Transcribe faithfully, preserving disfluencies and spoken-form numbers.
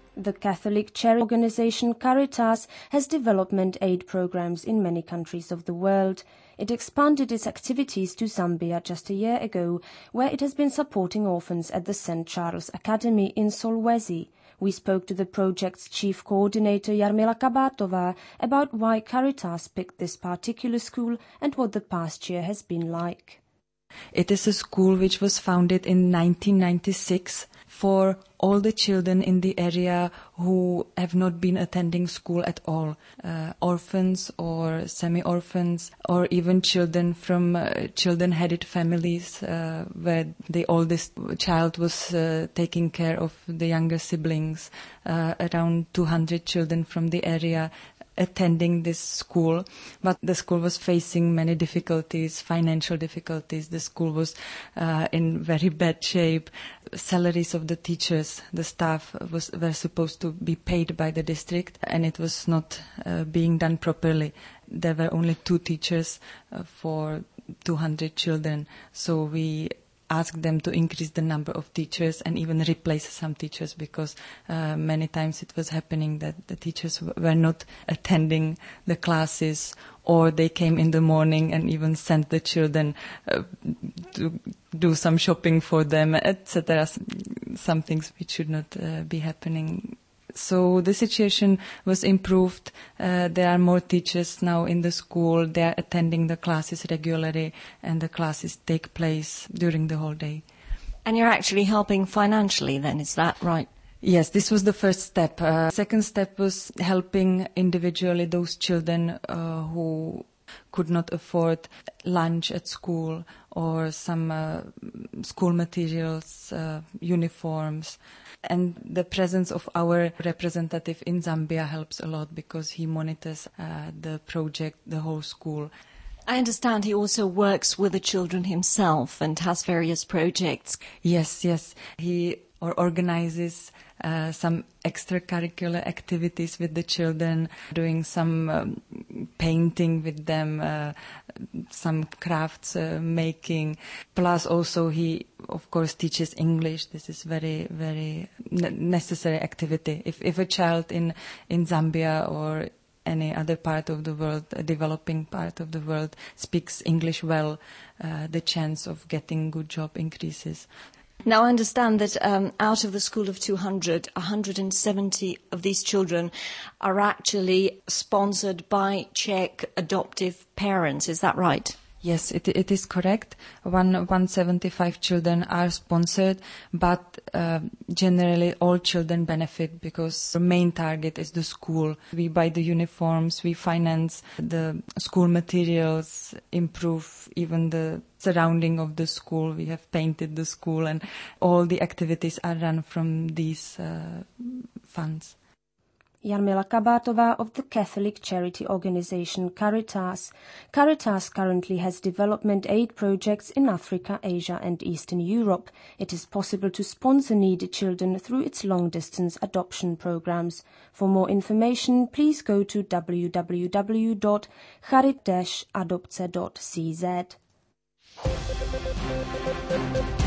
The Catholic charity organization Caritas has development aid programs in many countries of the world. It expanded its activities to Zambia just a year ago, where it has been supporting orphans at the Saint Charles Academy in Solwezi. We spoke to the project's chief coordinator Jarmila Kabatova about why Caritas picked this particular school and what the past year has been like. It is a school which was founded in nineteen ninety-six for all the children in the area who have not been attending school at all, uh, orphans or semi-orphans, or even children from uh, children-headed families uh, where the oldest child was uh, taking care of the younger siblings. Uh, around two hundred children from the area attending this school, but the school was facing many difficulties, financial difficulties. The school was uh, in very bad shape. Salaries of the teachers, the staff was were supposed to be paid by the district, and it was not uh, being done properly. There were only two teachers uh, for two hundred children, so we ask them to increase the number of teachers and even replace some teachers, because uh, many times it was happening that the teachers w- were not attending the classes, or they came in the morning and even sent the children uh, to do some shopping for them, et cetera. Some things which should not uh, be happening. So the situation was improved. Uh, there are more teachers now in the school. They are attending the classes regularly, and the classes take place during the whole day. And you're actually helping financially then, is that right? Yes, this was the first step. Uh, second step was helping individually those children uh, who could not afford lunch at school, or some uh, school materials, uh, uniforms. And the presence of our representative in Zambia helps a lot, because he monitors uh, the project, the whole school. I understand he also works with the children himself and has various projects. Yes, yes. He or organizes uh, some extracurricular activities with the children, doing some um, painting with them, uh, some crafts uh, making. Plus also he, of course, teaches English. This is very, very ne- necessary activity. If if a child in, in Zambia or any other part of the world, a developing part of the world, speaks English well, uh, the chance of getting good job increases. Now, I understand that um, out of the school of two hundred, one hundred seventy of these children are actually sponsored by Czech adoptive parents. Is that right? Yes, it it is correct. One one hundred seventy-five children are sponsored, but uh, generally all children benefit, because the main target is the school. We buy the uniforms, we finance the school materials, improve even the surrounding of the school. We have painted the school, and all the activities are run from these uh, funds. Jarmila Kabatova of the Catholic charity organization Caritas. Caritas currently has development aid projects in Africa, Asia and Eastern Europe. It is possible to sponsor needy children through its long-distance adoption programs. For more information, please go to w w w dot charit dash adopce dot c z.